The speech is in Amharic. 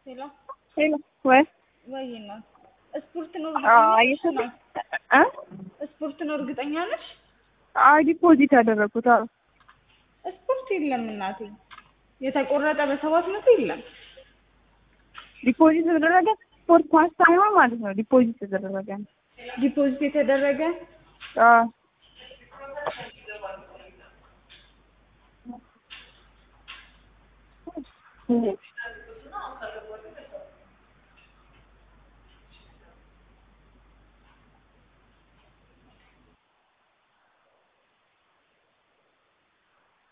ሄሎ ሄሎ ወይ ወይና ስፖርት ነው እርግጠኛ ነሽ? ስፖርት ነው እርግጠኛ ነሽ? ዲፖዚት ያደረኩት ስፖርት የለም እናቴ የተቆረጠ በ700 የለም። ዲፖዚት የተደረገ ስፖርት ኳስ ሳይሆን ማለት ነው። ዲፖዚት የተደረገ ዲፖዚት የተደረገ